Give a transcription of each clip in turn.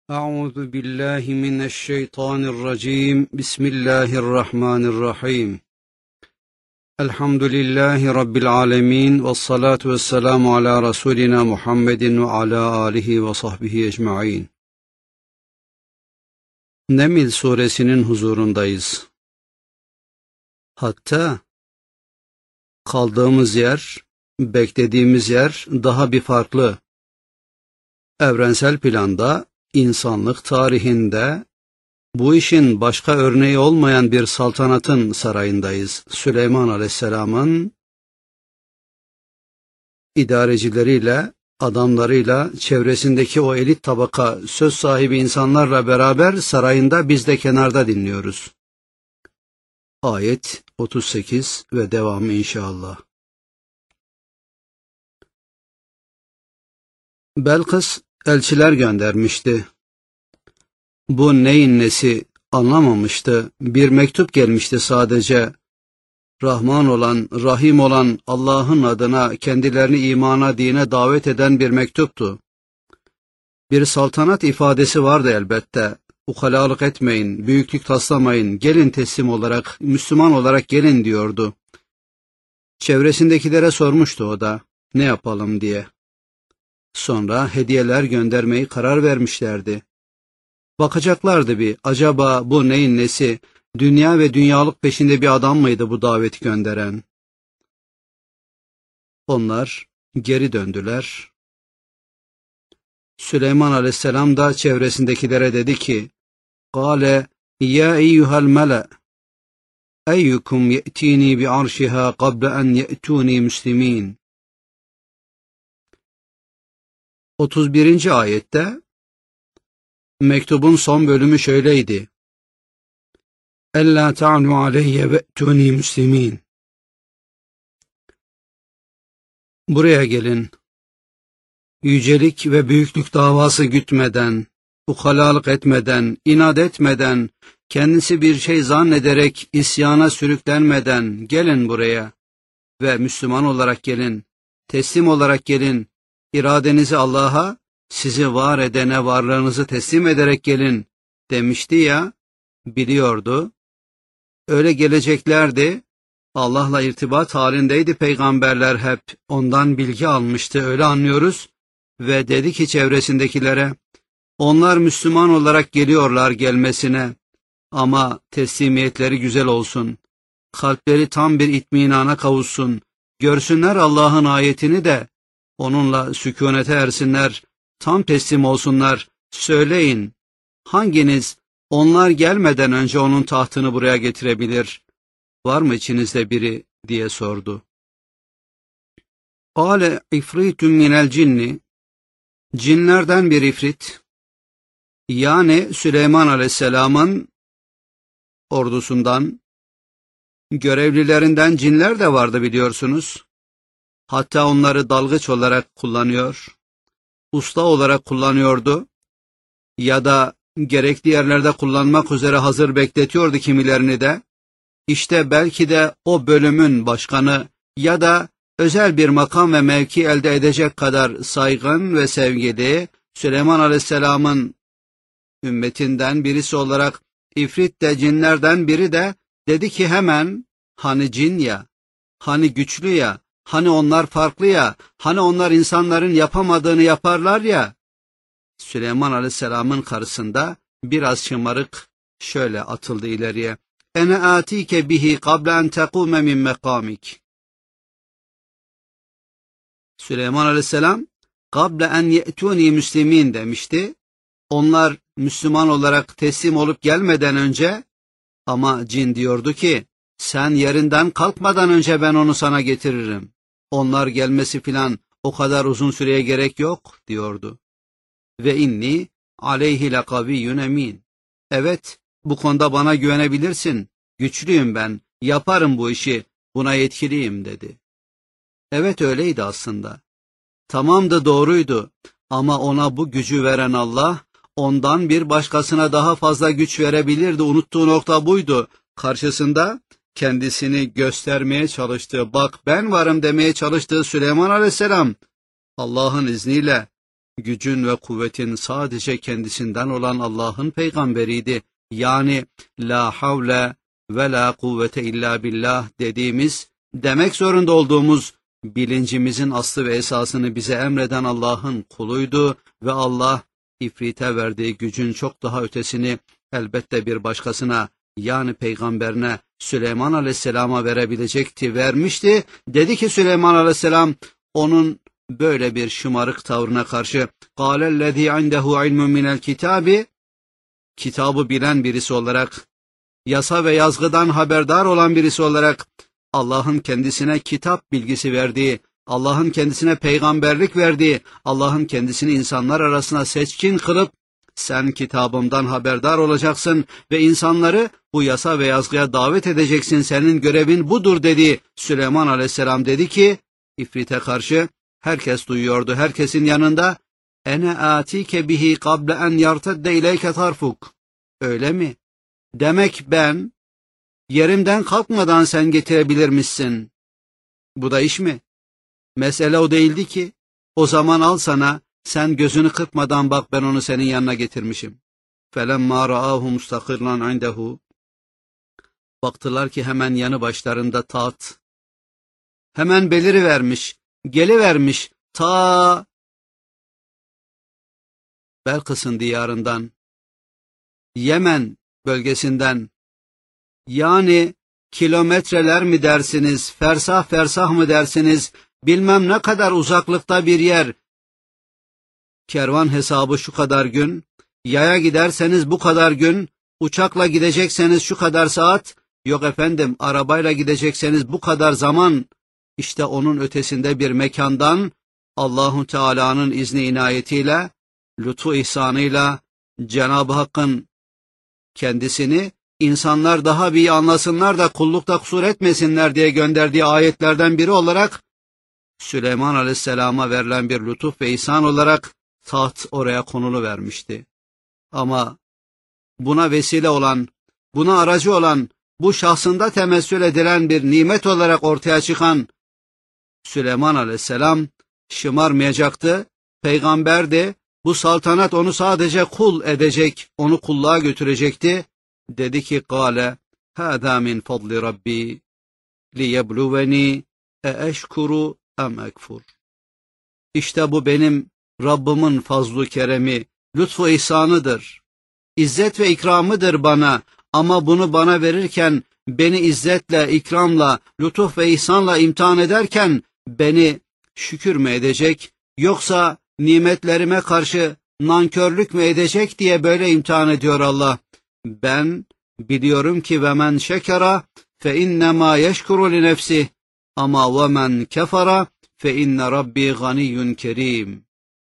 أعوذ بالله من الشيطان الرجيم بسم الله الرحمن الرحيم الحمد لله رب العالمين والصلاة والسلام على رسولنا محمد وعلى آله وصحبه ecmaîn. Neml suresinin huzurundayız. Hatta kaldığımız yer, beklediğimiz yer daha bir farklı. Evrensel planda, insanlık tarihinde bu işin başka örneği olmayan bir saltanatın sarayındayız. Süleyman Aleyhisselam'ın idarecileriyle, adamlarıyla, çevresindeki o elit tabaka, söz sahibi insanlarla beraber sarayında biz de kenarda dinliyoruz. Ayet 38 ve devamı inşallah. Belkıs elçiler göndermişti. Bu neyin nesi anlamamıştı. Bir mektup gelmişti sadece. Rahman olan, Rahim olan Allah'ın adına kendilerini imana, dine davet eden bir mektuptu. Bir saltanat ifadesi vardı elbette. Ukalalık etmeyin, büyüklük taslamayın, gelin teslim olarak, Müslüman olarak gelin diyordu. Çevresindekilere sormuştu o da, ne yapalım diye. Sonra hediyeler göndermeyi karar vermişlerdi. Bakacaklardı bir, acaba bu neyin nesi, dünya ve dünyalık peşinde bir adam mıydı bu daveti gönderen? Onlar geri döndüler. Süleyman Aleyhisselam da çevresindekilere dedi ki, قَالَ يَا اَيُّهَا الْمَلَأ اَيُّكُمْ يَأْتِينِي بِعَرْشِهَا قَبْلَ اَنْ يَأْتُونِي مُسْلِمِينَ 31. ayette mektubun son bölümü şöyleydi. اَلَّا تَعْلُوا عَلَيَّ وَأْتُونِي مُسْلِمِينَ Buraya gelin. Yücelik ve büyüklük davası gütmeden, ukalalık etmeden, inat etmeden, kendisi bir şey zannederek isyana sürüklenmeden gelin buraya ve Müslüman olarak gelin, teslim olarak gelin, iradenizi Allah'a, sizi var edene varlığınızı teslim ederek gelin demişti ya, biliyordu. Öyle geleceklerdi, Allah'la irtibat halindeydi peygamberler hep, ondan bilgi almıştı, öyle anlıyoruz. Ve dedi ki çevresindekilere, onlar Müslüman olarak geliyorlar gelmesine ama teslimiyetleri güzel olsun, kalpleri tam bir itminana kavuşsun, görsünler Allah'ın ayetini de, onunla sükunete ersinler, tam teslim olsunlar, söyleyin, hanginiz onlar gelmeden önce onun tahtını buraya getirebilir, var mı içinizde biri diye sordu. قَالَ اِفْرِيتٌ مِنَ الْجِنِّ Cinlerden bir ifrit, yani Süleyman Aleyhisselam'ın ordusundan, görevlilerinden cinler de vardı biliyorsunuz. Hatta onları dalgıç olarak kullanıyor, usta olarak kullanıyordu ya da gerekli yerlerde kullanmak üzere hazır bekletiyordu kimilerini de. İşte belki de o bölümün başkanı ya da özel bir makam ve mevki elde edecek kadar saygın ve sevgili Süleyman Aleyhisselam'ın ümmetinden birisi olarak ifrit de cinlerden biri de dedi ki hemen, hani cin ya, hani güçlü ya, hani onlar farklı ya, hani onlar insanların yapamadığını yaparlar ya. Süleyman Aleyhisselam'ın karşısında biraz şımarık şöyle atıldı ileriye. Ene atike bihi qabla en tekume min mekamik. Süleyman Aleyhisselam qabla en ye'tuni müslimin demişti. Onlar Müslüman olarak teslim olup gelmeden önce, ama cin diyordu ki sen yerinden kalkmadan önce ben onu sana getiririm. Onlar gelmesi filan o kadar uzun süreye gerek yok diyordu. Ve inni aleyhi lekaviyyun emin. Evet, bu konuda bana güvenebilirsin. Güçlüyüm ben, yaparım bu işi, buna yetkiliyim dedi. Evet öyleydi aslında. Tamamdı, doğruydu. Ama ona bu gücü veren Allah, ondan bir başkasına daha fazla güç verebilirdi. Unuttuğu nokta buydu. Karşısında kendisini göstermeye çalıştığı, bak ben varım demeye çalıştığı Süleyman Aleyhisselam, Allah'ın izniyle gücün ve kuvvetin sadece kendisinden olan Allah'ın peygamberiydi. Yani la havle ve la kuvvete illa billah dediğimiz, demek zorunda olduğumuz bilincimizin aslı ve esasını bize emreden Allah'ın kuluydu ve Allah İfrite verdiği gücün çok daha ötesini elbette bir başkasına, yani peygamberine Süleyman Aleyhisselam'a verebilecekti, vermişti. Dedi ki Süleyman Aleyhisselam onun böyle bir şımarık tavrına karşı قَالَ الَّذ۪ي عِنْدَهُ عِلْمٌ مِنَ الْكِتَابِ, kitabı bilen birisi olarak, yasa ve yazgıdan haberdar olan birisi olarak, Allah'ın kendisine kitap bilgisi verdiği, Allah'ın kendisine peygamberlik verdiği, Allah'ın kendisini insanlar arasına seçkin kılıp, sen kitabımdan haberdar olacaksın ve insanları bu yasa ve yazgıya davet edeceksin, senin görevin budur dedi. Süleyman Aleyhisselam dedi ki, İfrit'e karşı, herkes duyuyordu, herkesin yanında, ene atike bihi kable en yartedde ileyke tarfuk. Öyle mi? Demek ben yerimden kalkmadan sen getirebilir misin? Bu da iş mi? Mesele o değildi ki. O zaman al sana, sen gözünü kırpmadan bak, ben onu senin yanına getirmişim. فَلَمَّا رَآهُ مُسْتَقِرًا عِنْدَهُ, baktılar ki hemen yanı başlarında taht, hemen belirivermiş, gelivermiş, ta Belkıs'ın diyarından, Yemen bölgesinden, yani kilometreler mi dersiniz, fersah fersah mı dersiniz, bilmem ne kadar uzaklıkta bir yer, kervan hesabı şu kadar gün, yaya giderseniz bu kadar gün, uçakla gidecekseniz şu kadar saat, yok efendim arabayla gidecekseniz bu kadar zaman, işte onun ötesinde bir mekandan, Allahu Teala'nın izni inayetiyle, lütfu ihsanıyla, Cenab-ı Hakk'ın kendisini insanlar daha bir anlasınlar da kullukta kusur etmesinler diye gönderdiği ayetlerden biri olarak, Süleyman Aleyhisselam'a verilen bir lütuf ve ihsan olarak taht oraya konulu vermişti. Ama buna vesile olan, buna aracı olan, bu şahsında temessül edilen bir nimet olarak ortaya çıkan Süleyman Aleyhisselam şımarmayacaktı, peygamberdi, bu saltanat onu sadece kul edecek, onu kulluğa götürecekti. Dedi ki قَالَ هَذَا مِنْ فَضْلِ رَبِّي لِيَبْلُوَنِي اَاَشْكُرُ اَمْ اَكْفُرُ. İşte bu benim Rabbimin fazlu keremi, lütfu ihsanıdır. İzzet ve ikramıdır bana, ama bunu bana verirken, beni izzetle, ikramla, lütuf ve ihsanla imtihan ederken, beni şükür mü edecek, yoksa nimetlerime karşı nankörlük mü edecek diye böyle imtihan ediyor Allah. Ben biliyorum ki ve men şekera fe innema yeşkuru li nefsih, ama ve men kefara fe inne rabbi ganiyyun kerim.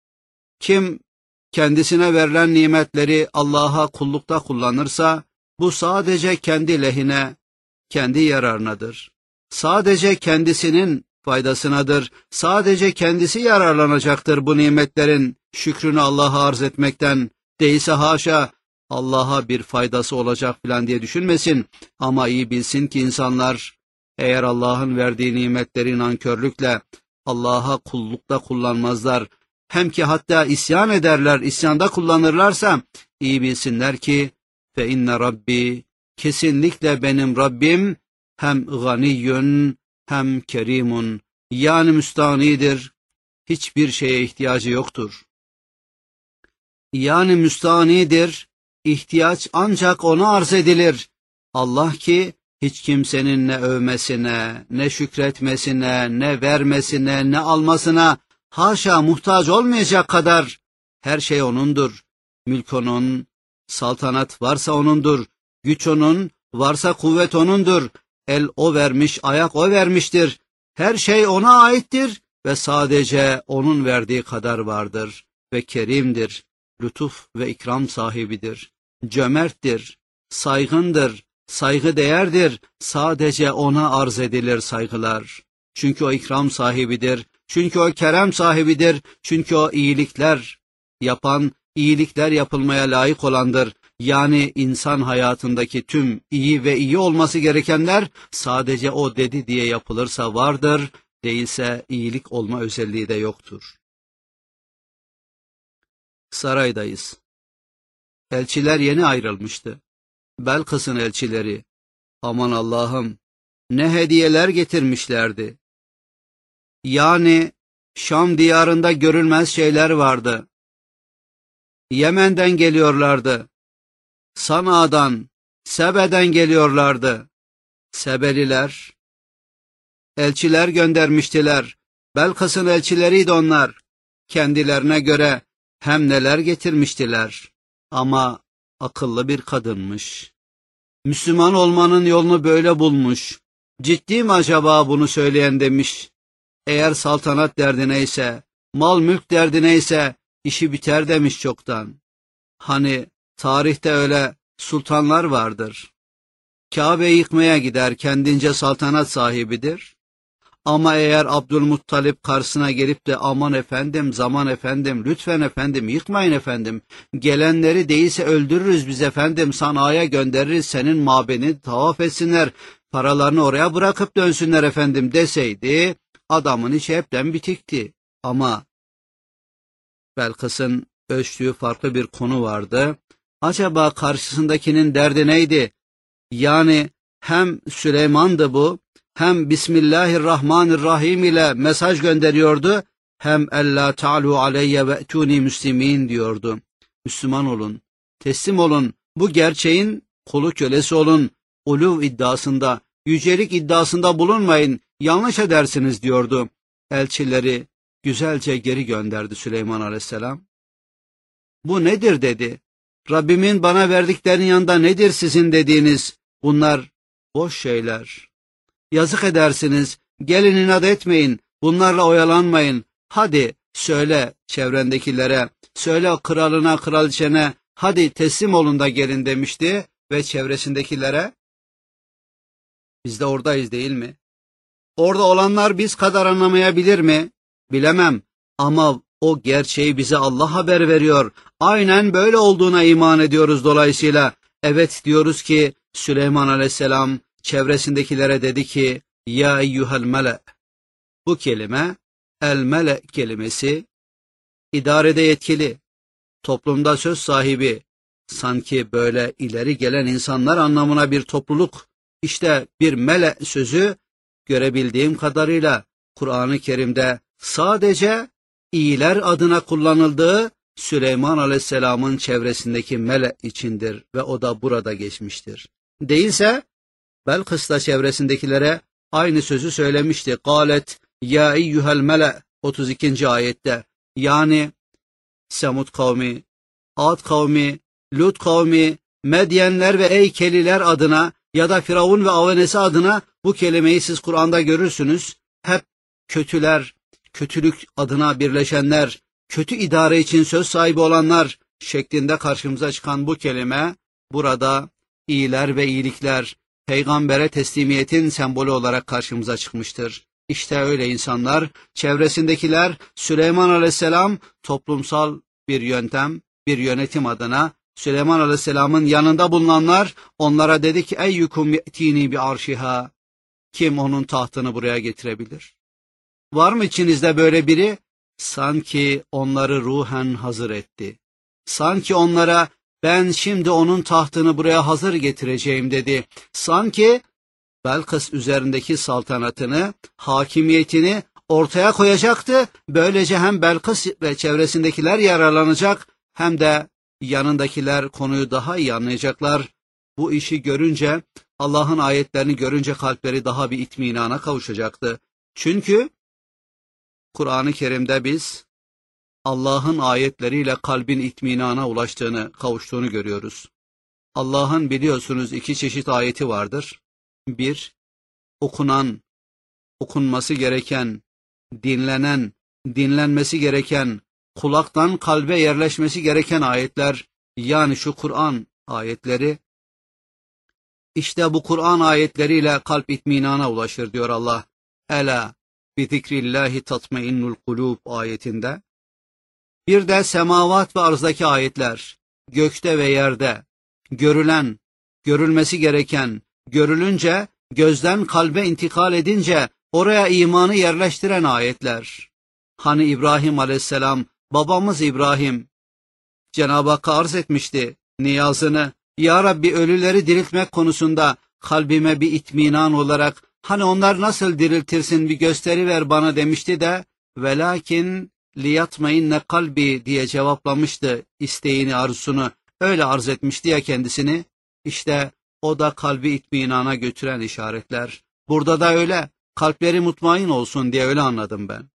Kim kendisine verilen nimetleri Allah'a kullukta kullanırsa, bu sadece kendi lehine, kendi yararınadır. Sadece kendisinin faydasınadır. Sadece kendisi yararlanacaktır bu nimetlerin şükrünü Allah'a arz etmekten. Değilse haşa Allah'a bir faydası olacak filan diye düşünmesin. Ama iyi bilsin ki insanlar eğer Allah'ın verdiği nimetleri nankörlükle Allah'a kullukta kullanmazlar, hem ki hatta isyan ederler, isyanda kullanırlarsa, iyi bilsinler ki fe inne Rabbi, kesinlikle benim Rabbim hem ganiyyun hem kerimun, yani müstağnidir, hiçbir şeye ihtiyacı yoktur. Yani müstağnidir, ihtiyaç ancak ona arz edilir. Allah ki hiç kimsenin ne övmesine, ne şükretmesine, ne vermesine, ne almasına haşa muhtaç olmayacak kadar her şey O'nundur. Mülk O'nun, saltanat varsa O'nundur, güç O'nun, varsa kuvvet O'nundur. El O vermiş, ayak O vermiştir. Her şey O'na aittir ve sadece O'nun verdiği kadar vardır. Ve kerimdir, lütuf ve ikram sahibidir, cömerttir, saygındır, saygıdeğerdir. Sadece O'na arz edilir saygılar. Çünkü O ikram sahibidir, çünkü O kerem sahibidir, çünkü O iyilikler yapan, iyilikler yapılmaya layık olandır. Yani insan hayatındaki tüm iyi ve iyi olması gerekenler sadece O dedi diye yapılırsa vardır, değilse iyilik olma özelliği de yoktur. Saraydayız. Elçiler yeni ayrılmıştı. Belkıs'ın elçileri. Aman Allah'ım, ne hediyeler getirmişlerdi. Yani Şam diyarında görülmez şeyler vardı. Yemen'den geliyorlardı. Sana'dan, Sebe'den geliyorlardı. Sebeliler, elçiler göndermiştiler. Belkıs'ın elçileriydi onlar. Kendilerine göre hem neler getirmiştiler. Ama akıllı bir kadınmış. Müslüman olmanın yolunu böyle bulmuş. Ciddi mi acaba bunu söyleyen demiş. Eğer saltanat derdineyse, mal mülk derdineyse işi biter demiş çoktan. Hani tarihte öyle sultanlar vardır. Kabe'yi yıkmaya gider, kendince saltanat sahibidir. Ama eğer Abdülmuttalip karşısına gelip de aman efendim, zaman efendim, lütfen efendim, yıkmayın efendim, gelenleri değilse öldürürüz biz efendim, Sana'ya göndeririz, senin mabedini tavaf etsinler, paralarını oraya bırakıp dönsünler efendim deseydi, adamın içi hepten bitikti. Ama Belkıs'ın ölçtüğü farklı bir konu vardı. Acaba karşısındakinin derdi neydi? Yani hem Süleyman'dı bu, hem Bismillahirrahmanirrahim ile mesaj gönderiyordu, hem Ella ta'lu aleyye ve'tuni müslimin diyordu. Müslüman olun, teslim olun, bu gerçeğin kulu kölesi olun, uluv iddiasında, yücelik iddiasında bulunmayın, yanlış edersiniz diyordu. Elçileri güzelce geri gönderdi Süleyman Aleyhisselam. Bu nedir dedi. Rabbimin bana verdiklerinin yanında nedir sizin dediğiniz? Bunlar boş şeyler. Yazık edersiniz, gelin inat etmeyin, bunlarla oyalanmayın. Hadi söyle çevrendekilere, söyle kralına, kraliçene, hadi teslim olun da gelin demişti ve çevresindekilere, biz de oradayız değil mi? Orada olanlar biz kadar anlamayabilir mi? Bilemem ama o gerçeği bize Allah haber veriyor. Aynen böyle olduğuna iman ediyoruz dolayısıyla. Evet diyoruz ki Süleyman Aleyhisselam çevresindekilere dedi ki ya eyyuhel mele. Bu kelime el mele kelimesi idarede yetkili, toplumda söz sahibi, sanki böyle ileri gelen insanlar anlamına bir topluluk. İşte bir mele sözü görebildiğim kadarıyla Kur'an-ı Kerim'de sadece iyiler adına kullanıldığı Süleyman Aleyhisselam'ın çevresindeki mele içindir ve o da burada geçmiştir. Değilse Belkıs'ta çevresindekilere aynı sözü söylemişti. Kâlet ya eyyuhel mele 32. ayette. Yani Semud kavmi, Ad kavmi, Lut kavmi, Medyenler ve Eykeliler adına ya da Firavun ve avenesi adına bu kelimeyi siz Kur'an'da görürsünüz. Hep kötüler, kötülük adına birleşenler, kötü idare için söz sahibi olanlar şeklinde karşımıza çıkan bu kelime burada iyiler ve iyilikler, peygambere teslimiyetin sembolü olarak karşımıza çıkmıştır. İşte öyle insanlar, çevresindekiler Süleyman Aleyhisselam toplumsal bir yöntem, bir yönetim adına Süleyman Aleyhisselam'ın yanında bulunanlar onlara dedi ki eyyukum ye'tini bi arşiha. Kim onun tahtını buraya getirebilir? Var mı içinizde böyle biri? Sanki onları ruhen hazır etti. Sanki onlara ben şimdi onun tahtını buraya hazır getireceğim dedi. Sanki Belkıs üzerindeki saltanatını, hakimiyetini ortaya koyacaktı. Böylece hem Belkıs ve çevresindekiler yararlanacak hem de yanındakiler konuyu daha iyi anlayacaklar. Bu işi görünce, Allah'ın ayetlerini görünce kalpleri daha bir itminana kavuşacaktı. Çünkü Kur'an-ı Kerim'de biz Allah'ın ayetleriyle kalbin itminana ulaştığını, kavuştuğunu görüyoruz. Allah'ın biliyorsunuz iki çeşit ayeti vardır. Bir, okunan, okunması gereken, dinlenen, dinlenmesi gereken, kulaktan kalbe yerleşmesi gereken ayetler, yani şu Kur'an ayetleri. İşte bu Kur'an ayetleriyle kalp itminana ulaşır diyor Allah. Ela bi zikrillahi tatmainnul kulub ayetinde. Bir de semavat ve arzdaki ayetler, gökte ve yerde, görülen, görülmesi gereken, görülünce, gözden kalbe intikal edince, oraya imanı yerleştiren ayetler. Hani İbrahim Aleyhisselam, babamız İbrahim, Cenab-ı Hakk'a arz etmişti niyazını. Ya Rabbi, ölüleri diriltmek konusunda kalbime bir itminan olarak hani onlar nasıl diriltirsin bir gösteri ver bana demişti de velakin liyatmainne kalbi diye cevaplamıştı isteğini, arzusunu. Öyle arz etmişti ya kendisini. İşte o da kalbi itminana götüren işaretler. Burada da öyle. Kalpleri mutmain olsun diye öyle anladım ben.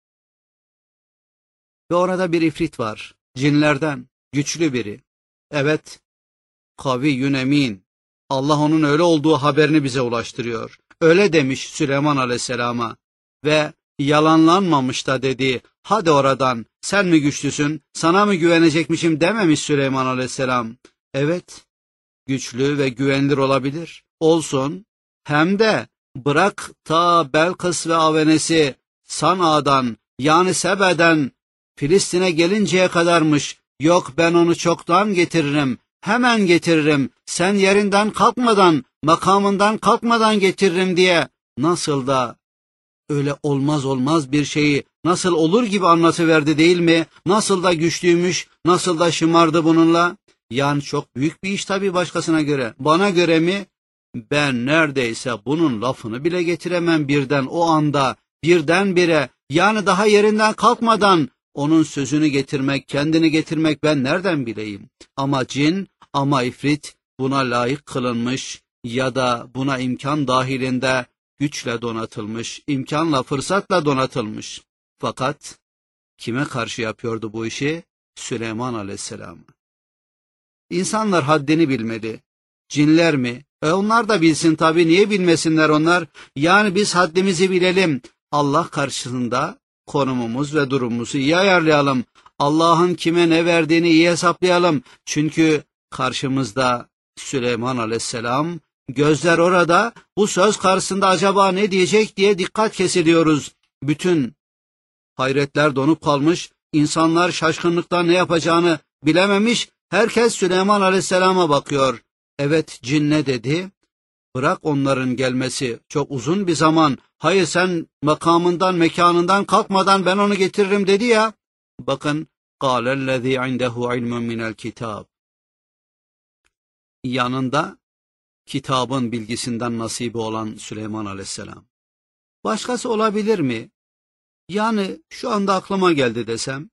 Ve orada bir ifrit var. Cinlerden. Güçlü biri. Evet. Kaviyyün emin. Allah onun öyle olduğu haberini bize ulaştırıyor. Öyle demiş Süleyman Aleyhisselam'a. Ve yalanlanmamış da dedi. Hadi oradan, sen mi güçlüsün, sana mı güvenecekmişim dememiş Süleyman Aleyhisselam. Evet. Güçlü ve güvenilir olabilir. Olsun. Hem de bırak ta Belkıs ve Avenes'i Sana'dan yani Sebe'den Filistin'e gelinceye kadarmış. Yok, ben onu çoktan getiririm. Hemen getiririm. Sen yerinden kalkmadan, makamından kalkmadan getiririm diye nasıl da öyle olmaz bir şeyi nasıl olur gibi anlatıverdi değil mi? Nasıl da güçlüymüş, nasıl da şımardı bununla. Yani çok büyük bir iş tabii başkasına göre. Bana göre mi? Ben neredeyse bunun lafını bile getiremem birden o anda, birdenbire, yani daha yerinden kalkmadan onun sözünü getirmek, kendini getirmek ben nereden bileyim? Ama cin, ama ifrit buna layık kılınmış ya da buna imkan dahilinde güçle donatılmış, imkanla, fırsatla donatılmış. Fakat kime karşı yapıyordu bu işi? Süleyman Aleyhisselam'a. İnsanlar haddini bilmeli. Cinler mi? Onlar da bilsin tabii, niye bilmesinler onlar? Yani biz haddimizi bilelim. Allah karşısında konumumuz ve durumumuzu iyi ayarlayalım. Allah'ın kime ne verdiğini iyi hesaplayalım. Çünkü karşımızda Süleyman Aleyhisselam, gözler orada, bu söz karşısında acaba ne diyecek diye dikkat kesiliyoruz. Bütün hayretler donup kalmış, insanlar şaşkınlıktan ne yapacağını bilememiş, herkes Süleyman Aleyhisselam'a bakıyor. Evet, cin ne dedi? Bırak onların gelmesi, çok uzun bir zaman. Hayır, sen makamından, mekanından kalkmadan ben onu getiririm dedi ya. Bakın, قَالَ الَّذ۪ي عِنْدَهُ عِلْمٌ مِنَ الْكِتَابِ. Yanında kitabın bilgisinden nasibi olan Süleyman Aleyhisselam. Başkası olabilir mi? Yani şu anda aklıma geldi desem,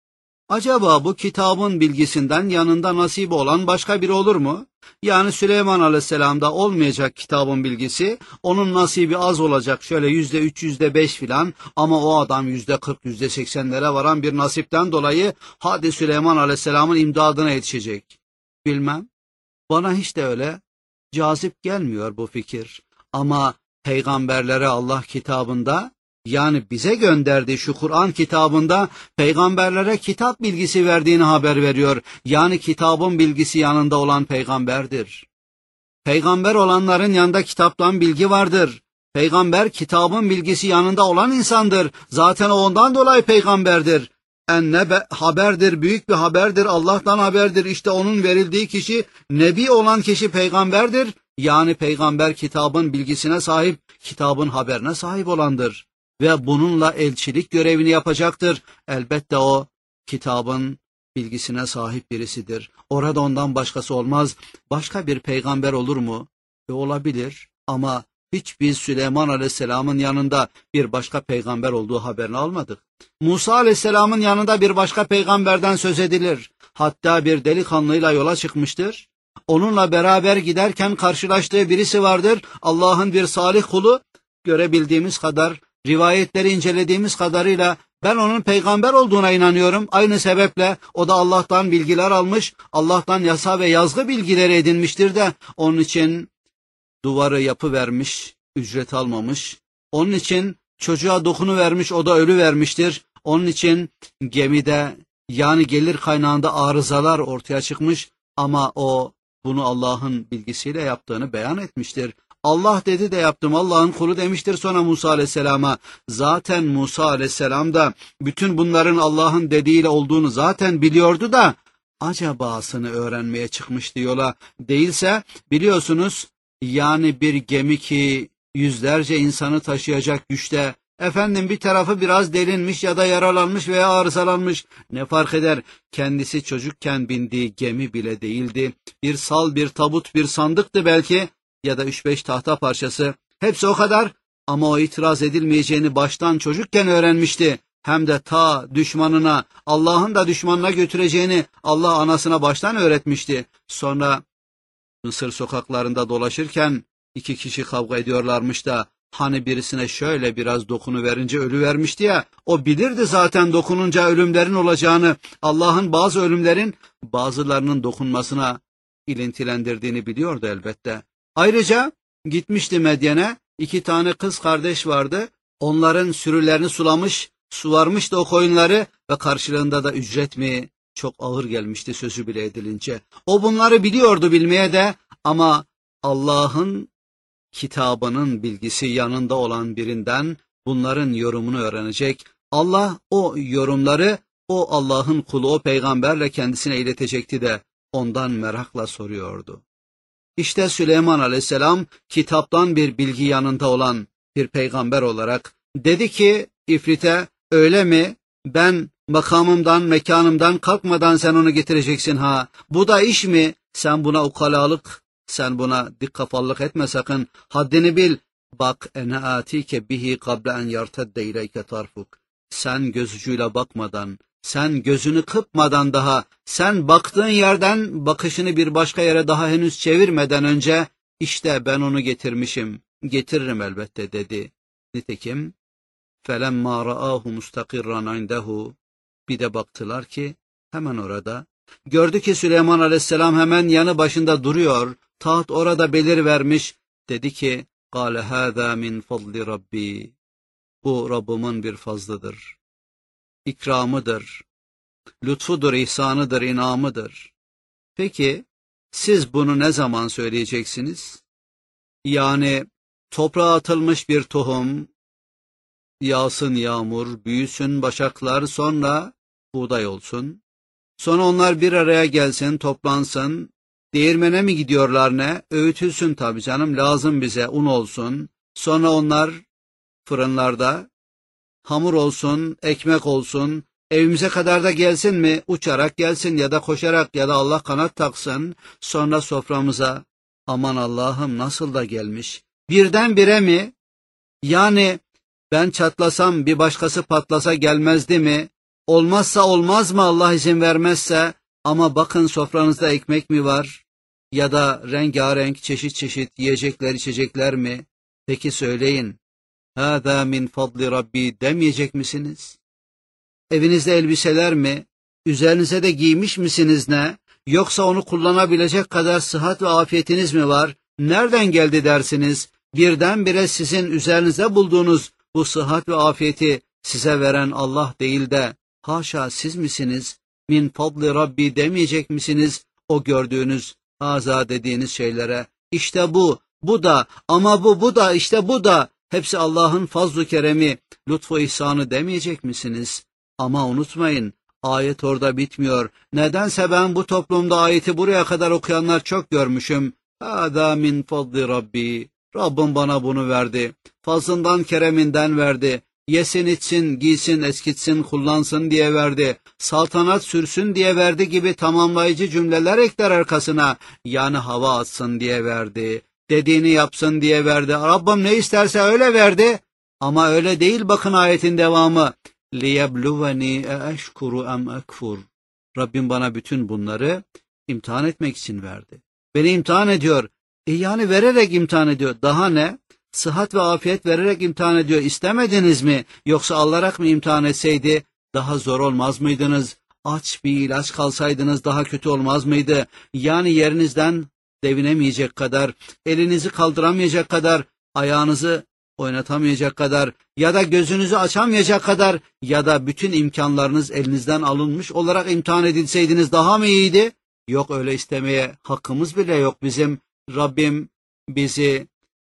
acaba bu kitabın bilgisinden yanında nasibi olan başka biri olur mu? Yani Süleyman Aleyhisselam'da olmayacak kitabın bilgisi, onun nasibi az olacak, şöyle %3, %5 filan, ama o adam %40, %80'lere varan bir nasipten dolayı hadi Süleyman Aleyhisselam'ın imdadına yetişecek. Bilmem, bana hiç de öyle cazip gelmiyor bu fikir. Ama peygamberlere Allah kitabında, yani bize gönderdiği şu Kur'an kitabında peygamberlere kitap bilgisi verdiğini haber veriyor. Yani kitabın bilgisi yanında olan peygamberdir. Peygamber olanların yanında kitaptan bilgi vardır. Peygamber kitabın bilgisi yanında olan insandır. Zaten ondan dolayı peygamberdir. Ennebe haberdir, büyük bir haberdir, Allah'tan haberdir. İşte onun verildiği kişi, nebi olan kişi peygamberdir. Yani peygamber kitabın bilgisine sahip, kitabın haberine sahip olandır. Ve bununla elçilik görevini yapacaktır. Elbette o kitabın bilgisine sahip birisidir. Orada ondan başkası olmaz. Başka bir peygamber olur mu? Olabilir ama hiç biz Süleyman Aleyhisselam'ın yanında bir başka peygamber olduğu haberini almadık. Musa Aleyhisselam'ın yanında bir başka peygamberden söz edilir. Hatta bir delikanlıyla yola çıkmıştır. Onunla beraber giderken karşılaştığı birisi vardır. Allah'ın bir salih kulu, görebildiğimiz kadar, rivayetleri incelediğimiz kadarıyla ben onun peygamber olduğuna inanıyorum. Aynı sebeple o da Allah'tan bilgiler almış, Allah'tan yasa ve yazgı bilgileri edinmiştir de onun için duvarı yapıvermiş, ücret almamış. Onun için çocuğa dokunuvermiş, o da ölü vermiştir. Onun için gemide, yani gelir kaynağında arızalar ortaya çıkmış ama o bunu Allah'ın bilgisiyle yaptığını beyan etmiştir. Allah dedi de yaptım, Allah'ın kulu demiştir sonra Musa Aleyhisselam'a. Zaten Musa Aleyhisselam da bütün bunların Allah'ın dediğiyle olduğunu zaten biliyordu da acabasını öğrenmeye çıkmıştı yola. Değilse biliyorsunuz, yani bir gemi ki yüzlerce insanı taşıyacak güçte, Efendim bir tarafı biraz delinmiş ya da yaralanmış veya arızalanmış. Ne fark eder? Kendisi çocukken bindiği gemi bile değildi. Bir sal, bir tabut, bir sandıktı belki ya da 3-5 tahta parçası. Hepsi o kadar ama o itiraz edilmeyeceğini baştan çocukken öğrenmişti. Hem de ta düşmanına, Allah'ın da düşmanına götüreceğini Allah anasına baştan öğretmişti. Sonra Mısır sokaklarında dolaşırken 2 kişi kavga ediyorlarmış da hani birisine şöyle biraz dokunuverince ölüvermişti ya, o bilirdi zaten dokununca ölümlerin olacağını, Allah'ın bazı ölümlerin bazılarının dokunmasına ilintilendirdiğini biliyordu elbette. Ayrıca gitmişti Medyen'e, 2 tane kız kardeş vardı, onların sürülerini sulamış, suvarmıştı o koyunları ve karşılığında da ücret mi? Çok ağır gelmişti sözü bile edilince. O bunları biliyordu bilmeye de ama Allah'ın kitabının bilgisi yanında olan birinden bunların yorumunu öğrenecek. Allah o yorumları o Allah'ın kulu, o peygamberle kendisine iletecekti de ondan merakla soruyordu. İşte Süleyman Aleyhisselam kitaptan bir bilgi yanında olan bir peygamber olarak dedi ki İfrit'e, öyle mi? Ben makamımdan, mekanımdan kalkmadan sen onu getireceksin ha. Bu da iş mi? Sen buna ukalalık, sen buna dik kafallık etme sakın. Haddini bil. Bak ene atike bihi kable en yartedde ileyke tarfuk. Sen göz ucuyla bakmadan, sen gözünü kırpmadan daha, sen baktığın yerden bakışını bir başka yere daha henüz çevirmeden önce, işte ben onu getirmişim, getiririm elbette dedi. Nitekim, فَلَمَّا رَآهُ مُسْتَقِرًّا عِنْدَهُ bir de baktılar ki, hemen orada, gördü ki Süleyman Aleyhisselam hemen yanı başında duruyor, taht orada belirivermiş, dedi ki, قَالَ هَذَا مِنْ فَضْلِ رَبِّي bu Rabbimin bir fazlıdır, ikramıdır, lütfudur, ihsanıdır, inamıdır. Peki, siz bunu ne zaman söyleyeceksiniz? Yani, toprağa atılmış bir tohum, yağsın yağmur, büyüsün başaklar, sonra buğday olsun. Sonra onlar bir araya gelsin, toplansın, değirmene mi gidiyorlar ne? Öğütülsün tabii canım, lazım bize, un olsun. Sonra onlar fırınlarda, hamur olsun, ekmek olsun, evimize kadar da gelsin mi? Uçarak gelsin ya da koşarak ya da Allah kanat taksın. Sonra soframıza, aman Allah'ım nasıl da gelmiş. Birdenbire mi? Yani ben çatlasam bir başkası patlasa gelmezdi mi? Olmazsa olmaz mı Allah izin vermezse? Ama bakın sofranızda ekmek mi var? Ya da rengarenk çeşit çeşit yiyecekler içecekler mi? Peki söyleyin. هَذَا مِنْ فَضْلِ Rabbi demeyecek misiniz? Evinizde elbiseler mi? Üzerinize de giymiş misiniz ne? Yoksa onu kullanabilecek kadar sıhhat ve afiyetiniz mi var? Nereden geldi dersiniz? Birdenbire sizin üzerinize bulduğunuz bu sıhhat ve afiyeti size veren Allah değil de, haşa siz misiniz? Min fadli Rabbi demeyecek misiniz? O gördüğünüz, haza dediğiniz şeylere, işte bu da, ama bu da, işte bu da, hepsi Allah'ın fazl-ı keremi, lütfu ihsanı demeyecek misiniz? Ama unutmayın, ayet orada bitmiyor. Nedense ben bu toplumda ayeti buraya kadar okuyanlar çok görmüşüm. Hâdâ min fadli Rabbi. Rabbim bana bunu verdi. Fazlından, kereminden verdi. Yesin, içsin, giysin, eskitsin, kullansın diye verdi. Saltanat sürsün diye verdi gibi tamamlayıcı cümleler ekler arkasına. Yani hava atsın diye verdi. Dediğini yapsın diye verdi. Rabbim ne isterse öyle verdi. Ama öyle değil, bakın ayetin devamı. لِيَبْلُوَنِي اَشْكُرُ اَمْ اَكْفُرُ Rabbim bana bütün bunları imtihan etmek için verdi. Beni imtihan ediyor. Yani vererek imtihan ediyor. Daha ne? Sıhhat ve afiyet vererek imtihan ediyor. İstemediniz mi? Yoksa alarak mı imtihan etseydi daha zor olmaz mıydınız? Aç bir ilaç kalsaydınız daha kötü olmaz mıydı? Yani yerinizden devinemeyecek kadar, elinizi kaldıramayacak kadar, ayağınızı oynatamayacak kadar ya da gözünüzü açamayacak kadar ya da bütün imkanlarınız elinizden alınmış olarak imtihan edilseydiniz daha mı iyiydi? Yok, öyle istemeye hakkımız bile yok bizim. Rabbim bizi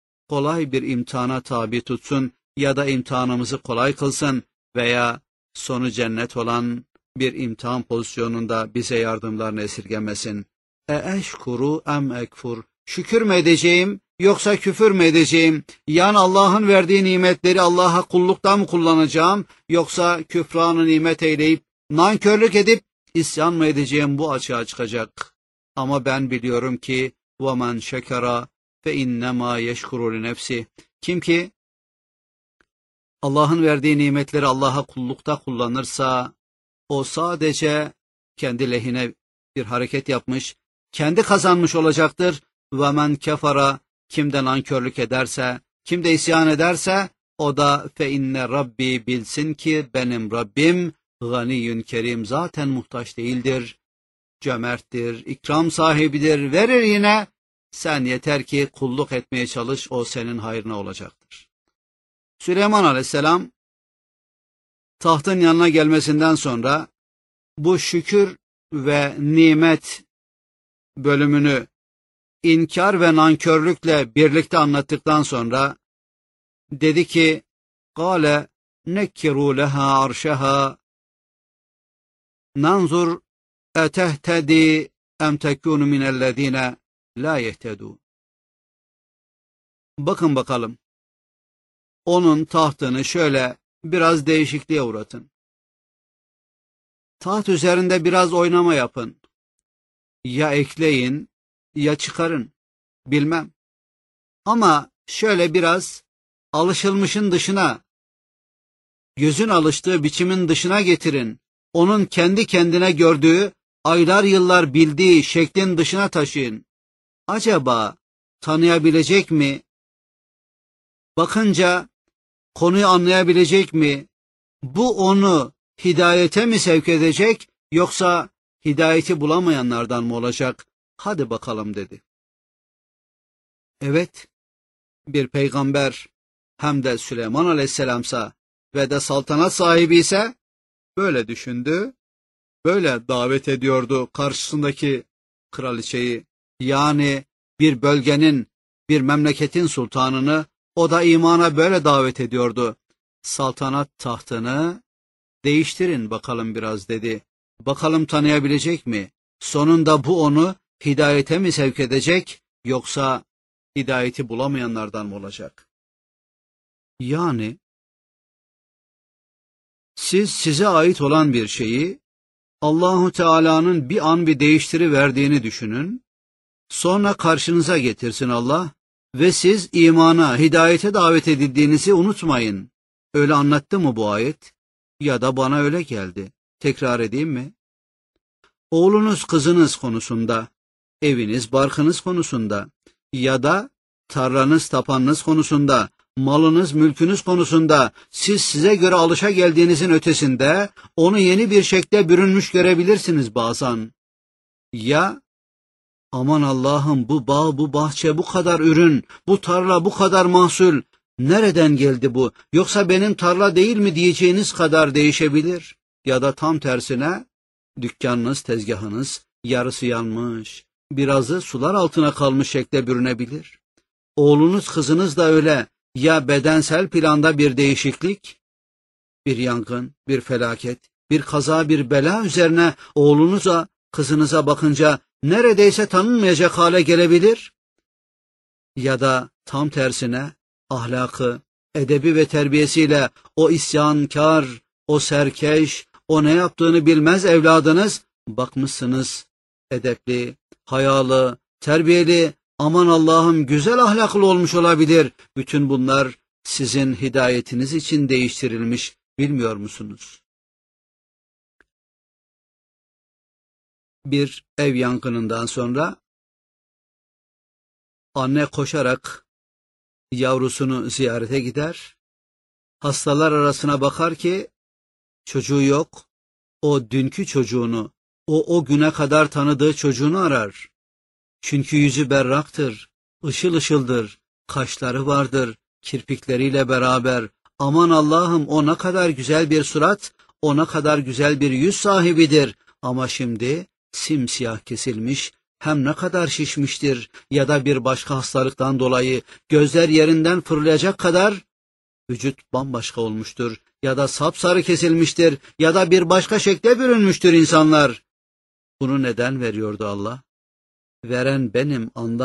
kolay bir imtihana tabi tutsun ya da imtihanımızı kolay kılsın veya sonu cennet olan bir imtihan pozisyonunda bize yardımlarını esirgemesin. Eşkuru em ekfur. Şükür mü edeceğim yoksa küfür mü edeceğim? Yani Allah'ın verdiği nimetleri Allah'a kullukta mı kullanacağım, yoksa küfranı nimet eyleyip, nankörlük edip, isyan mı edeceğim? Bu açığa çıkacak. Ama ben biliyorum ki, وَمَنْ شَكَرَ فَاِنَّمَا يَشْكُرُ لِنَفْسِ. Kim ki Allah'ın verdiği nimetleri Allah'a kullukta kullanırsa, o sadece kendi lehine bir hareket yapmış, kendi kazanmış olacaktır. وَمَنْ كَفَرَ, kimden nankörlük ederse, kimde isyan ederse, o da فَاِنَّ Rabbi, bilsin ki benim Rabbim ganiyyün kerim, zaten muhtaç değildir, cömerttir, ikram sahibidir, verir yine, sen yeter ki kulluk etmeye çalış, o senin hayrına olacaktır. Süleyman Aleyhisselam tahtın yanına gelmesinden sonra bu şükür ve nimet bölümünü inkar ve nankörlükle birlikte anlattıktan sonra dedi ki, قَالَ نَكِّرُوا لَهَا عَرْشَهَا نَنْظُرْ اَتَهْتَدِي اَمْ تَكُونُ مِنَ الَّذ۪ينَ لَا يَهْتَدُونَ. Bakın bakalım, onun tahtını şöyle biraz değişikliğe uğratın. Taht üzerinde biraz oynama yapın. Ya ekleyin, ya çıkarın. Bilmem. Ama şöyle biraz alışılmışın dışına, gözün alıştığı biçimin dışına getirin. Onun kendi kendine gördüğü, aylar yıllar bildiği şeklin dışına taşıyın. Acaba tanıyabilecek mi? Bakınca konuyu anlayabilecek mi? Bu onu hidayete mi sevk edecek, yoksa hidayeti bulamayanlardan mı olacak? Hadi bakalım dedi. Evet, bir peygamber, hem de Süleyman Aleyhisselamsa ve de saltanat sahibi ise böyle düşündü, böyle davet ediyordu karşısındaki kraliçeyi, yani bir bölgenin, bir memleketin sultanını, o da imana böyle davet ediyordu. Saltanat tahtını değiştirin bakalım biraz dedi. Bakalım tanıyabilecek mi? Sonunda bu onu hidayete mi sevk edecek, yoksa hidayeti bulamayanlardan mı olacak? Yani siz size ait olan bir şeyi Allahu Teala'nın bir an bir değiştiriverdiğini düşünün. Sonra karşınıza getirsin Allah ve siz imana, hidayete davet edildiğinizi unutmayın. Öyle anlattı mı bu ayet? Ya da bana öyle geldi. Tekrar edeyim mi? Oğlunuz, kızınız konusunda, eviniz, barkınız konusunda ya da tarlanız, tapanınız konusunda, malınız, mülkünüz konusunda siz size göre alışa geldiğinizin ötesinde onu yeni bir şekle bürünmüş görebilirsiniz bazen. Ya aman Allah'ım, bu bağ, bu bahçe, bu kadar ürün, bu tarla, bu kadar mahsul, nereden geldi bu? Yoksa benim tarla değil mi diyeceğiniz kadar değişebilir. Ya da tam tersine, dükkanınız, tezgahınız yarısı yanmış, birazı sular altına kalmış şekle bürünebilir. Oğlunuz, kızınız da öyle. Ya bedensel planda bir değişiklik, bir yangın, bir felaket, bir kaza, bir bela üzerine oğlunuza, kızınıza bakınca neredeyse tanınmayacak hale gelebilir. Ya da tam tersine ahlakı, edebi ve terbiyesiyle o isyankar, o serkeş, o ne yaptığını bilmez evladınız, bakmışsınız edepli, hayalı, terbiyeli, aman Allah'ım güzel ahlaklı olmuş olabilir. Bütün bunlar sizin hidayetiniz için değiştirilmiş, bilmiyor musunuz? Bir ev yangınından sonra anne koşarak yavrusunu ziyarete gider, hastalar arasına bakar ki çocuğu yok, o dünkü çocuğunu, o güne kadar tanıdığı çocuğunu arar. Çünkü yüzü berraktır, ışıl ışıldır, kaşları vardır, kirpikleriyle beraber. Aman Allah'ım, o ne kadar güzel bir surat, o ne kadar güzel bir yüz sahibidir. Ama şimdi simsiyah kesilmiş, hem ne kadar şişmiştir ya da bir başka hastalıktan dolayı gözler yerinden fırlayacak kadar vücut bambaşka olmuştur ya da sapsarı kesilmiştir ya da bir başka şekle bürünmüştür insanlar. Bunu neden veriyordu Allah? Veren benim, anla.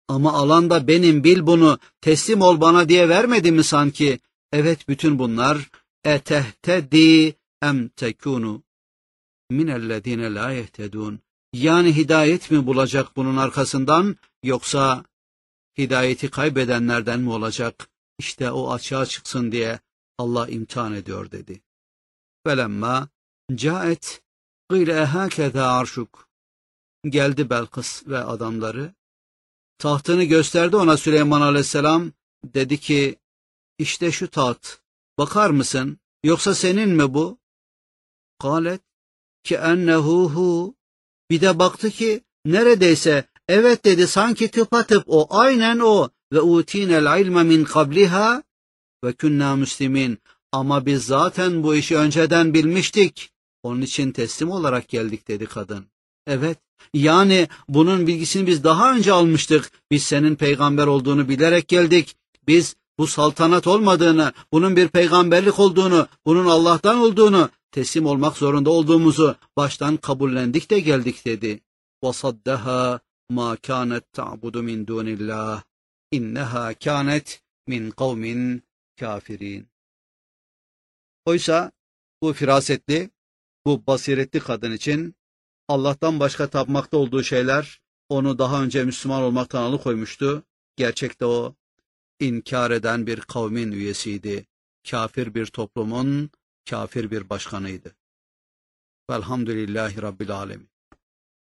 Ama alan da benim, bil bunu, teslim ol bana diye vermedi mi sanki? Evet, bütün bunlar etehtedi em tekunu minellezine la yehtedun. Yani hidayet mi bulacak bunun arkasından, yoksa hidayeti kaybedenlerden mi olacak? İşte o açığa çıksın diye Allah imtihan ediyor dedi. Felemma caet gıyle ehâkeza arşuk. Geldi Belkıs ve adamları. Tahtını gösterdi ona Süleyman Aleyhisselam. Dedi ki, işte şu taht. Bakar mısın? Yoksa senin mi bu? Kâlet ki ennehu hu. Bir de baktı ki neredeyse evet dedi, sanki tıpatıp o, aynen o. Ve utinel ilme min kabliha ve künna müslimin. Ama biz zaten bu işi önceden bilmiştik. Onun için teslim olarak geldik dedi kadın. Evet, yani bunun bilgisini biz daha önce almıştık. Biz senin peygamber olduğunu bilerek geldik. Biz bu saltanat olmadığını, bunun bir peygamberlik olduğunu, bunun Allah'tan olduğunu, teslim olmak zorunda olduğumuzu baştan kabullendik de geldik dedi. وَصَدَّهَا مَا كَانَتْ تَعْبُدُ مِنْ دُونِ اللّٰهِ اِنَّهَا كَانَتْ مِنْ قَوْمٍ kafirin. Oysa bu firasetli, bu basiretli kadın için Allah'tan başka tapmakta olduğu şeyler onu daha önce Müslüman olmaktan alıkoymuştu. Gerçekte o inkar eden bir kavmin üyesiydi. Kafir bir toplumun, kafir bir başkanıydı. Velhamdülillahi Rabbil Alemin.